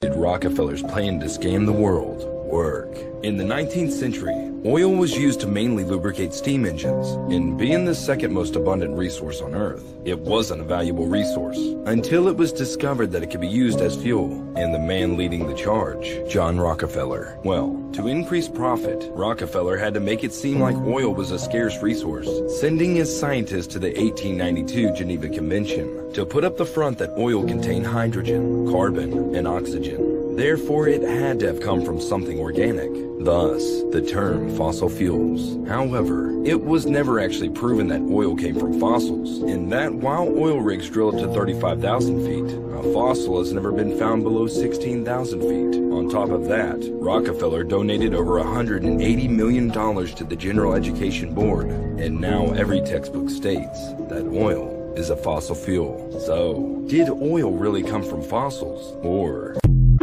Did Rockefeller's plan to scam the world work? In the 19th century, oil was used to mainly lubricate steam engines, and being the second most abundant resource on Earth, it wasn't a valuable resource until it was discovered that it could be used as fuel, and the man leading the charge, John Rockefeller. Well, to increase profit, Rockefeller had to make it seem like oil was a scarce resource, sending his scientists to the 1892 Geneva Convention to put up the front that oil contained hydrogen, carbon, and oxygen. Therefore, it had to have come from something organic, thus the term fossil fuels. However, it was never actually proven that oil came from fossils, and that while oil rigs drill up to 35,000 feet, a fossil has never been found below 16,000 feet. On top of that, Rockefeller donated over $180 million to the General Education Board, and now every textbook states that oil is a fossil fuel. So, did oil really come from fossils, or...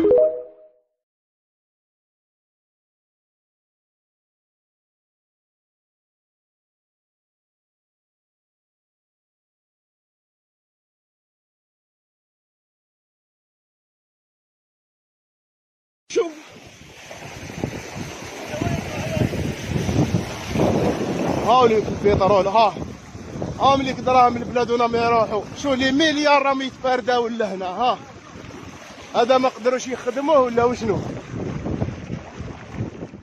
شوف هاوليك البترول ها مليك دراهم البلاد ونا ما يروحوا شو لي مليار راهم يتفرداو لهنا ها هذا ما قدروش يخدموه ولا وشنو.